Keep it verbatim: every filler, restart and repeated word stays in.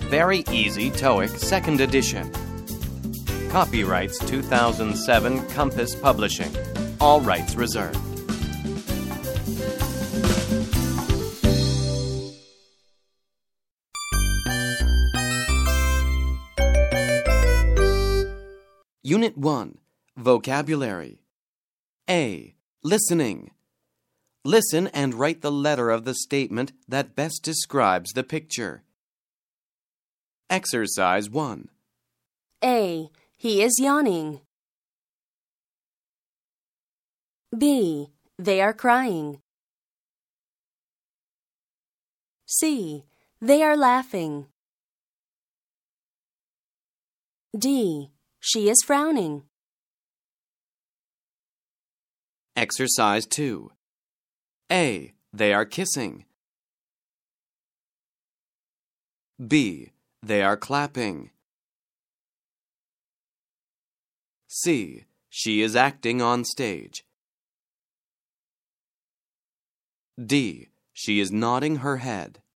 Very Easy TOEIC second Edition. Copyrights two thousand seven Compass Publishing. All rights reserved. Unit one. Vocabulary. A. Listening. Listen and write the letter of the statement that best describes the picture. Exercise one. A. He is yawning. B. They are crying. C. They are laughing. D. She is frowning. Exercise two. A. They are kissing. B. They are clapping. C. She is acting on stage. D. She is nodding her head.